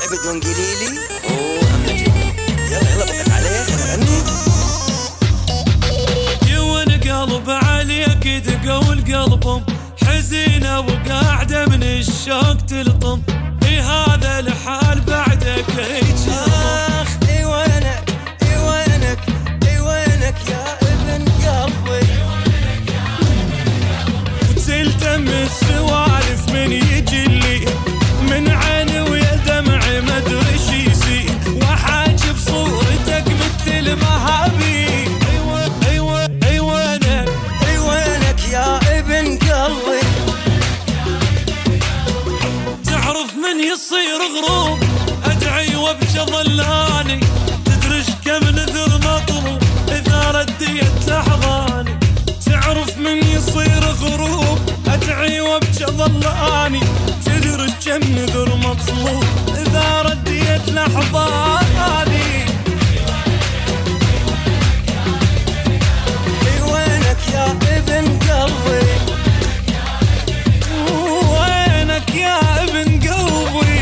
بدون قليلي. اوه يلا يلا بقت عليك غني. يون قلب عليك دقوا القلب حزينة وقاعدة من الشوق تلطم. اي هذا الحال بعدك يتشرب. اخ اي وينك اي وينك اي وينك يا ابن قلبي. وتلتم السوالف من يجلي من عيني ويا دمعي ما ادري شي يصير. وحاجب صورتك مثل مهابي. اي وينك اي وينك يا ابن قلبي. تعرف من يصير غروب ادعي وابكى ظلاني. تدري كم نذر مطلوب اذا رديت لحظاني. تعرف من يصير غروب ادعي وابكى ظلاني. تدري كم نذر مطلوب اذا رديت لحظاني. اي وينك يا ابن قلبي. وينك يا ابن قلبي.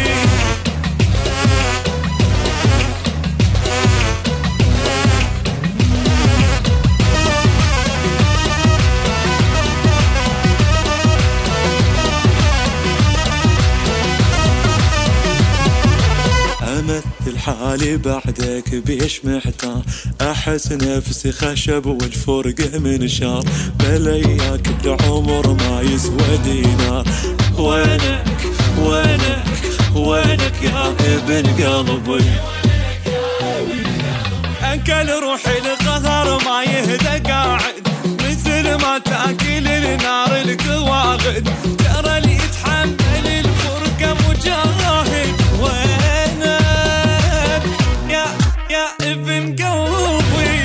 امثل حالي بعدك بيش محتار. احس نفسي خشب والفرقه من شار. بلياك العمر ما يسوى دينار. وينك وينك وينك يا ابن قلبي. انكل روحي القهر ما يهدى قاعد مثل ما تاكل النار القواغد. ترى اللي يتحمل الفرقه مجاهد. وينك يا ابن قلبي.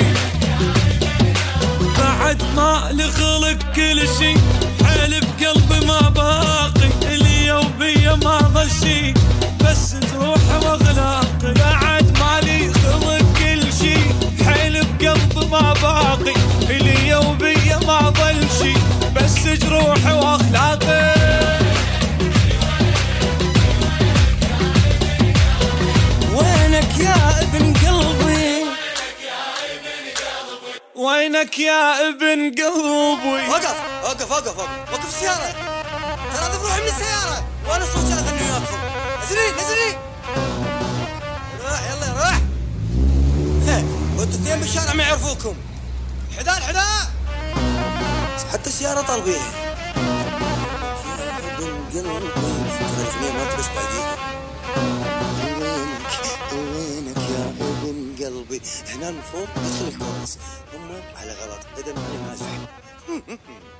بعد ما لخلق كل شي حيل بقلبي ما باقي. اليومية ما ظل شي بس تروح واغلاقي. بعد ما لي خلق كل شي حيل بقلبي ما باقي. اليومية ما ظل شي بس جروحي واخلاقي. وينك يا ابن قلبي. وينك يا ابن قلبي. وقف وقف وقف وقف السيارة. ترى اضرب روحي من السيارة وانا صوتي اغني وياكم. نزلي نزلي. روح يلا روح. وانتوا اثنين بالشارع ما يعرفوكم. حذاء الحذاء. حتى السيارة طالبين. يا ابن قلبي. ترى الاثنين ما تبس بايديهم. وينك يا ابن قلبي. هنا المفروض يدخل الكورس. هم على غلط بدل ما نازح.